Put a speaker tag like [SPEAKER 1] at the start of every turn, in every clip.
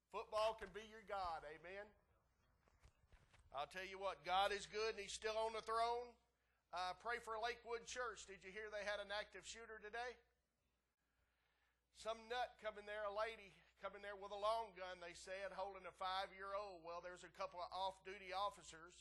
[SPEAKER 1] Football can be your God, amen? I'll tell you what, God is good and He's still on the throne. Pray for Lakewood Church. Did you hear they had an active shooter today? Some nut come in there, a lady come in there with a long gun, they said, holding a 5-year-old. Well, there's a couple of off-duty officers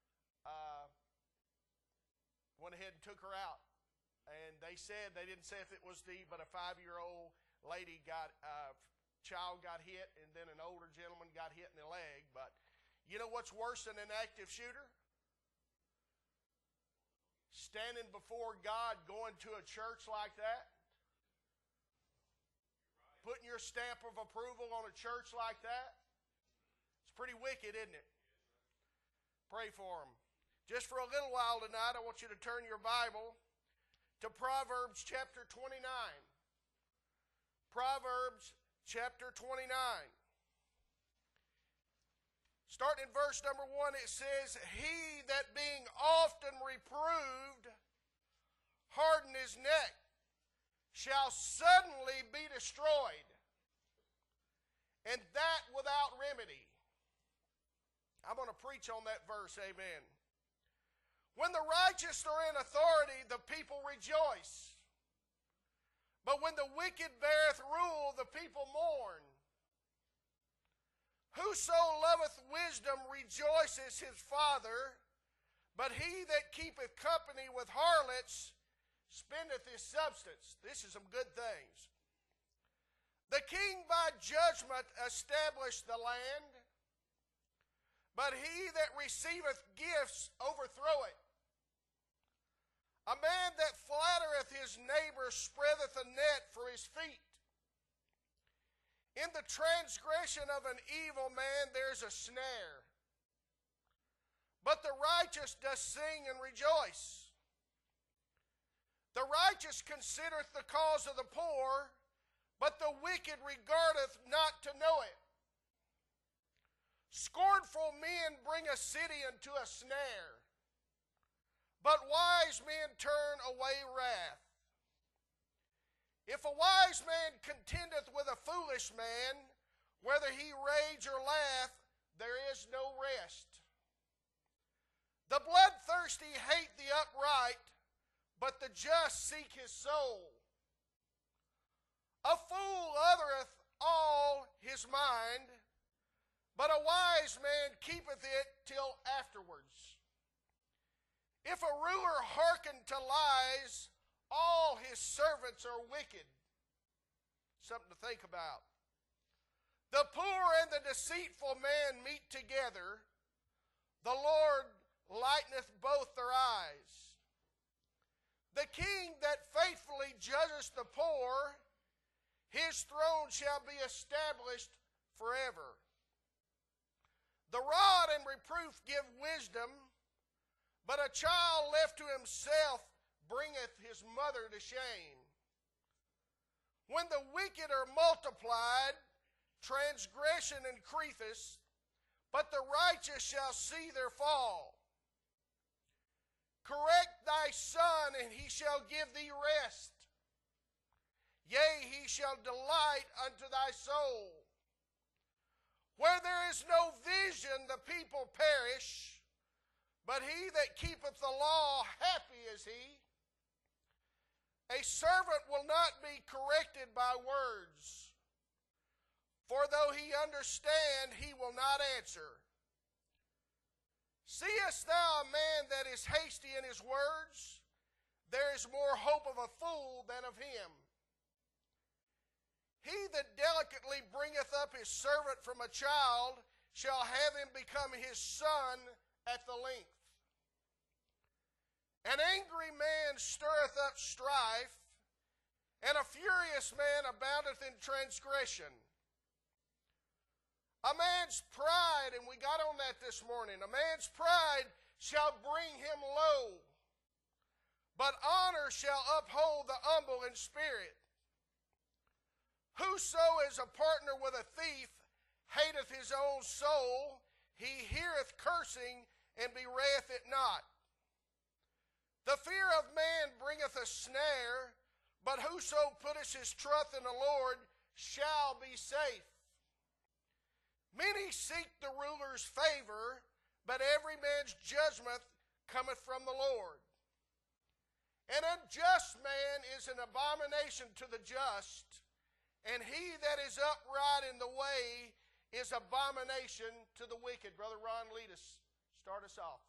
[SPEAKER 1] went ahead and took her out. And they said, they didn't say if it was but a 5-year-old lady child got hit, and then an older gentleman got hit in the leg. But you know what's worse than an active shooter? Standing before God, going to a church like that, putting your stamp of approval on a church like that. It's pretty wicked, isn't it? Pray for them. Just for a little while tonight, I want you to turn your Bible to Proverbs chapter 29. Proverbs chapter 29. Starting in verse number 1, it says, "He that being often reproved harden his neck shall suddenly be destroyed, and that without remedy." I'm going to preach on that verse, amen. "When the righteous are in authority, the people rejoice. But when the wicked beareth rule, the people mourn. Whoso loveth wisdom rejoiceth his father, but he that keepeth company with harlots spendeth his substance." This is some good things. "The king by judgment established the land, but he that receiveth gifts overthroweth. A man that flattereth his neighbor spreadeth a net for his feet. In the transgression of an evil man there's a snare, but the righteous doth sing and rejoice. The righteous considereth the cause of the poor, but the wicked regardeth not to know it. Scornful men bring a city into a snare, but wise men turn away wrath. If a wise man contendeth with a foolish man, whether he rage or laugh, there is no rest. The bloodthirsty hate the upright, but the just seek his soul. A fool uttereth all his mind, but a wise man keepeth it till afterwards. If a ruler hearken to lies, all his servants are wicked." Something to think about. "The poor and the deceitful man meet together. The Lord lighteneth both their eyes. The king that faithfully judgeth the poor, his throne shall be established forever. The rod and reproof give wisdom, but a child left to himself bringeth his mother to shame. When the wicked are multiplied, transgression increaseth, but the righteous shall see their fall. Correct thy son, and he shall give thee rest. Yea, he shall delight unto thy soul. Where there is no vision, the people perish, but he that keepeth the law, happy is he. A servant will not be corrected by words, for though he understand, he will not answer. Seest thou a man that is hasty in his words? There is more hope of a fool than of him. He that delicately bringeth up his servant from a child shall have him become his son at the length. An angry man stirreth up strife, and a furious man aboundeth in transgression. A man's pride, and we got on that this morning, a man's pride shall bring him low, but honor shall uphold the humble in spirit. Whoso is a partner with a thief hateth his own soul. He heareth cursing and bewrayeth it not. The fear of man bringeth a snare, but whoso putteth his trust in the Lord shall be safe. Many seek the ruler's favor, but every man's judgment cometh from the Lord. An unjust man is an abomination to the just, and he that is upright in the way is abomination to the wicked. Brother Ron, lead us. Start us off.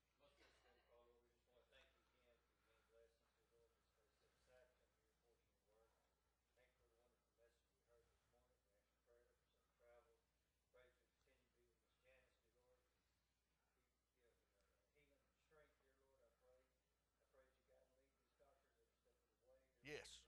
[SPEAKER 1] Yes.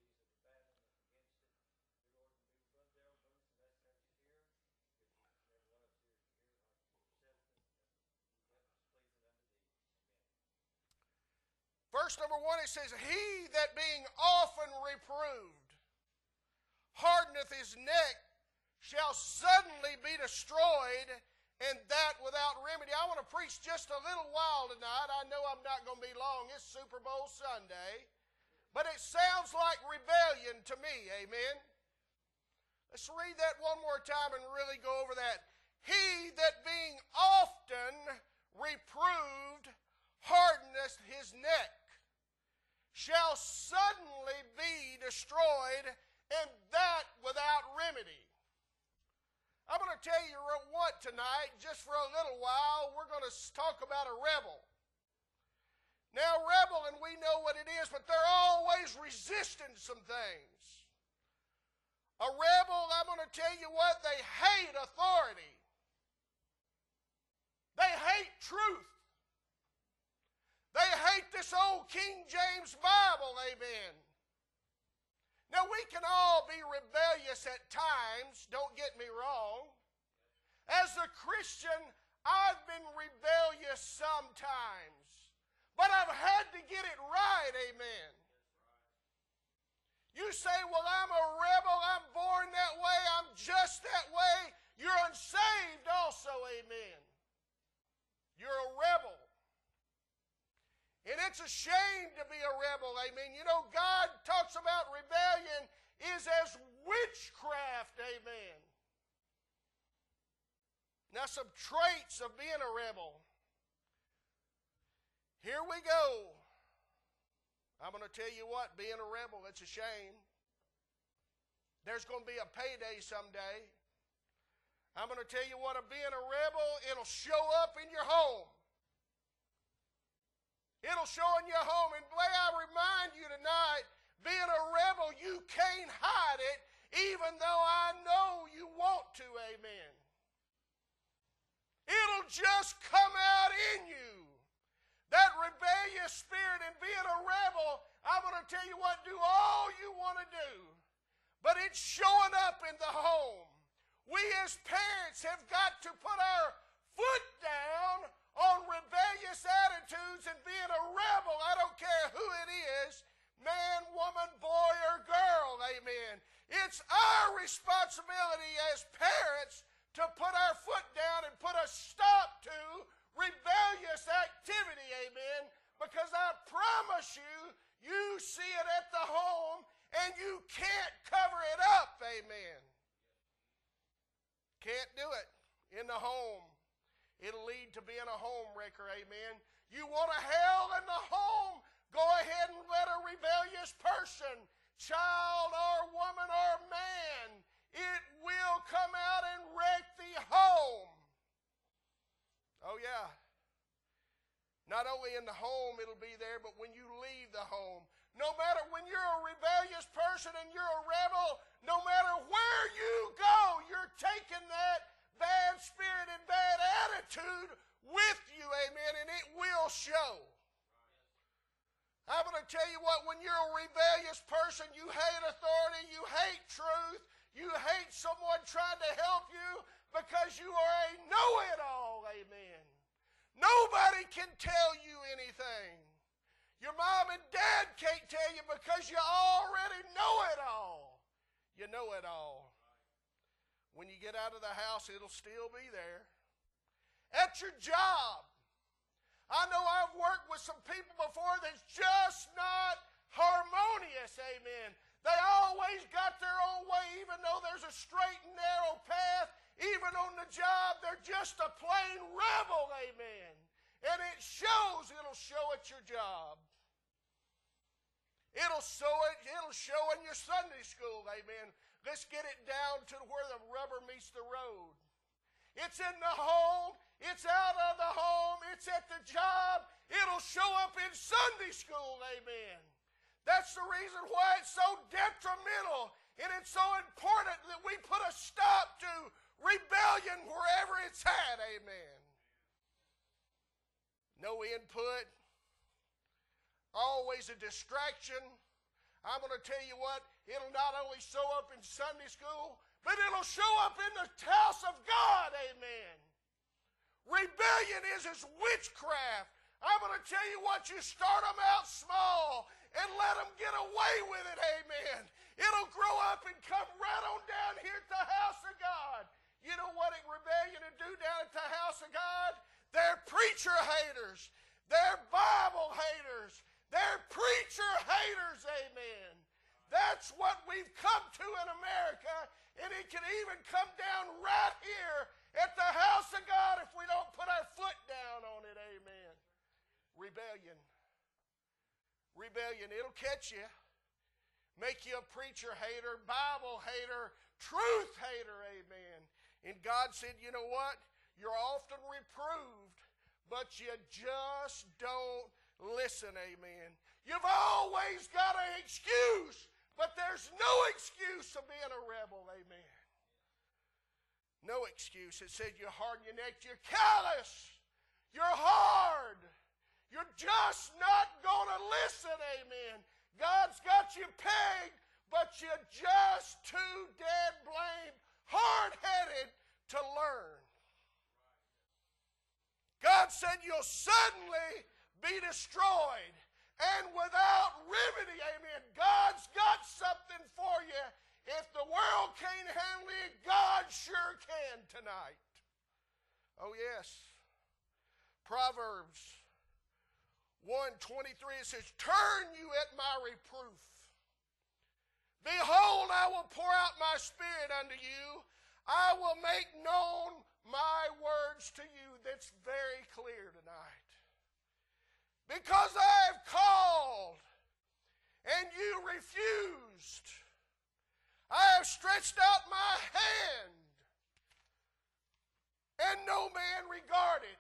[SPEAKER 1] Verse number 1, it says, He that being often reproved hardeneth his neck shall suddenly be destroyed, and that without remedy. I want to preach just a little while tonight. I know I'm not going to be long. It's Super Bowl Sunday. But it sounds like rebellion to me, amen? Let's read that one more time and really go over that. He that being often reproved hardeneth his neck shall suddenly be destroyed, and that without remedy. I'm going to tell you what tonight, just for a little while, we're going to talk about a rebel. Now, rebel, and we know what it is, but they're always resisting some things. A rebel, I'm going to tell you what, they hate authority. They hate truth. They hate this old King James Bible, amen. Now, we can all be rebellious at times, don't get me wrong. As a Christian, I've been rebellious sometimes. But I've had to get it right, amen. You say, well, I'm a rebel, I'm born that way, I'm just that way. You're unsaved also, amen. You're a rebel. And it's a shame to be a rebel, amen. You know, God talks about rebellion is as witchcraft, amen. Now, some traits of being a rebel. Here we go. I'm going to tell you what, being a rebel, it's a shame. There's going to be a payday someday. I'm going to tell you what, being a rebel, it'll show up in your home. It'll show in your home. And may I remind you tonight, being a rebel, you can't hide it, even though I know you want to, amen. It'll just come out in you. That rebellious spirit and being a rebel, I'm going to tell you what, do all you want to do. But it's showing up in the home. We as parents have got to put our foot down on rebellious attitudes and being a rebel. I don't care who it is, man, woman, boy, or girl, amen. It's our responsibility as parents to put our foot down and put a stop to rebellious activity, amen, because I promise you, you see it at the home and you can't cover it up, amen. Can't do it in the home. It'll lead to being a home wrecker, amen. You want a hell in the home, go ahead and let a rebellious person, child or woman or man, it will come out and wreck the home. Oh, yeah. Not only in the home it'll be there, but when you leave the home. No matter when you're a rebellious person and you're a rebel, no matter where you go, you're taking that bad spirit and bad attitude with you, amen, and it will show. I'm going to tell you what, when you're a rebellious person, you hate authority, you hate truth, you hate someone trying to help you because you are a know-it-all, amen. Nobody can tell you anything. Your mom and dad can't tell you because you already know it all. You know it all. When you get out of the house, it'll still be there. At your job, I know I've worked with some people before that's just not harmonious, amen. They always got their own way, even though there's a straight and narrow path, even on the job. or just a plain rebel, amen. And it shows, it'll show at your job. It'll show in your Sunday school, amen. Let's get it down to where the rubber meets the road. It's in the home, it's out of the home, it's at the job. It'll show up in Sunday school, amen. That's the reason why it's so detrimental and it's so important that we put a stop to rebellion wherever it's at, amen. No input, always a distraction. I'm going to tell you what, it'll not only show up in Sunday school, but it'll show up in the house of God, amen. Rebellion is witchcraft. I'm going to tell you what, you start them out small and let them get away with it, amen. It'll grow up and come right on down here at the house of God. You know what rebellion will do down at the house of God? They're preacher haters. They're Bible haters. They're preacher haters, amen. That's what we've come to in America, and it can even come down right here at the house of God if we don't put our foot down on it, amen. Rebellion. Rebellion, it'll catch you. Make you a preacher hater, Bible hater, truth hater, amen. And God said, you know what? You're often reproved, but you just don't listen, amen. You've always got an excuse, but there's no excuse of being a rebel, amen. No excuse. It said you're hard in your neck, you're callous, you're hard. You're just not going to listen, amen. God's got you pegged, but you're just too dead blamed, hard-headed to learn. God said you'll suddenly be destroyed, and without remedy, amen. God's got something for you. If the world can't handle it, God sure can tonight. Oh, yes. Proverbs 1:23, it says, turn you at my reproof. Behold, I will pour out my spirit unto you. I will make known my words to you. That's very clear tonight. Because I have called and you refused. I have stretched out my hand and no man regarded.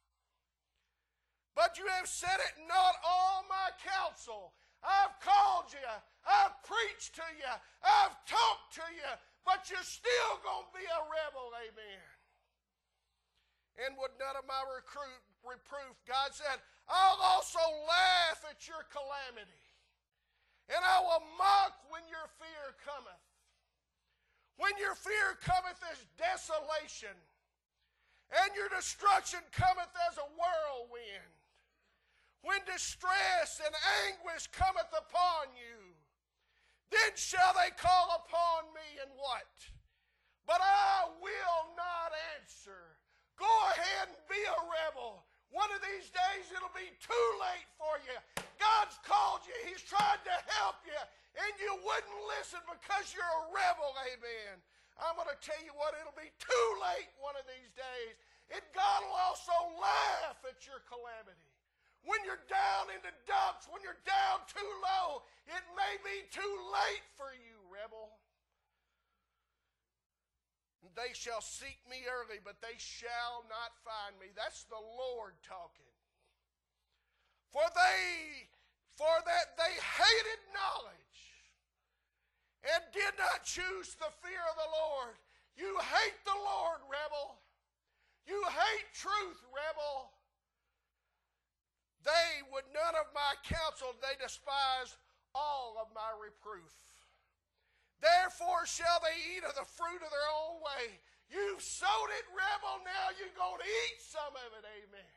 [SPEAKER 1] But you have said it not all my counsel. I've called you. I've preached to you. I've talked to you. But you're still going to be a rebel, amen. And with none of my reproof, God said, I'll also laugh at your calamity. And I will mock when your fear cometh. When your fear cometh as desolation, and your destruction cometh as a whirlwind. When distress and anguish cometh upon you, then shall they call upon me, and what? But I will not answer. Go ahead and be a rebel. One of these days it'll be too late for you. God's called you. He's tried to help you, and you wouldn't listen because you're a rebel, amen. I'm going to tell you what, it'll be too late one of these days. And God will also laugh at your calamity. When you're down in the dumps, when you're down too low, it may be too late for you, rebel. They shall seek me early, but they shall not find me. That's the Lord talking. For that they hated knowledge and did not choose the fear of the Lord. You hate the Lord, rebel. You hate truth, rebel. They would none of my counsel, they despise all of my reproof. Therefore shall they eat of the fruit of their own way. You've sowed it, rebel, now you're going to eat some of it, amen.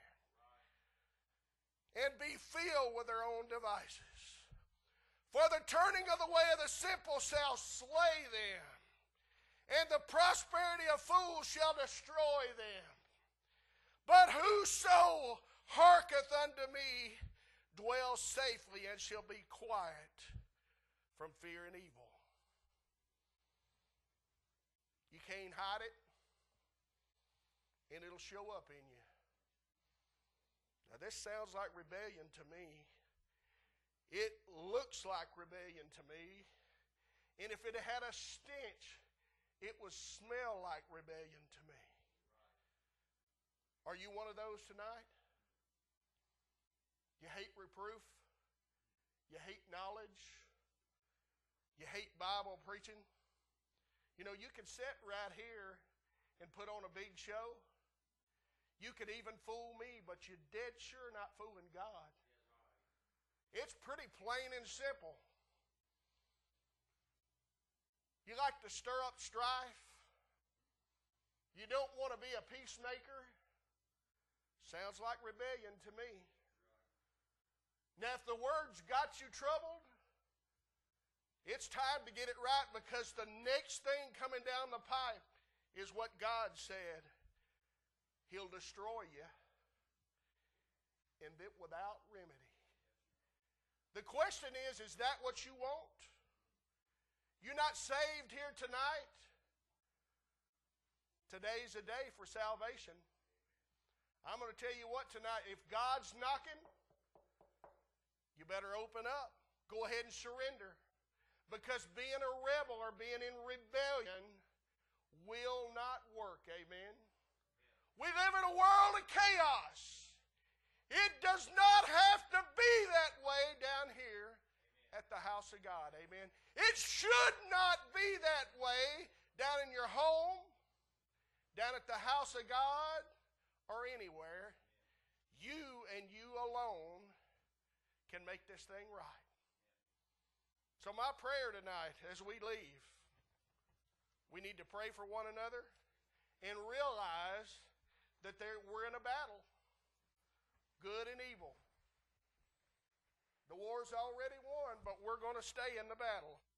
[SPEAKER 1] And be filled with their own devices. For the turning of the way of the simple shall slay them, and the prosperity of fools shall destroy them. But whoso hearketh unto me dwells safely and shall be quiet from fear and evil. You can't hide it. and it'll show up in you. Now, this sounds like rebellion to me. It looks like rebellion to me. And if it had a stench, it would smell like rebellion to me. Are you one of those tonight? You hate reproof? You hate knowledge? You hate Bible preaching? You know, you can sit right here and put on a big show. You could even fool me, but you're dead sure not fooling God. It's pretty plain and simple. You like to stir up strife? You don't want to be a peacemaker? Sounds like rebellion to me. Now, if the Word's got you troubled, it's time to get it right, because the next thing coming down the pipe is what God said. He'll destroy you, and that without remedy. The question is that what you want? You're not saved here tonight? Today's a day for salvation. I'm going to tell you what tonight, if God's knocking, you better open up. Go ahead and surrender. Because being a rebel or being in rebellion will not work. Amen. We live in a world of chaos. It does not have to be that way down here at the house of God. Amen. It should not be that way down in your home, down at the house of God, or anywhere. You and you alone can make this thing right. So my prayer tonight as we leave, we need to pray for one another and realize that we're in a battle, good and evil. The war's already won, but we're going to stay in the battle.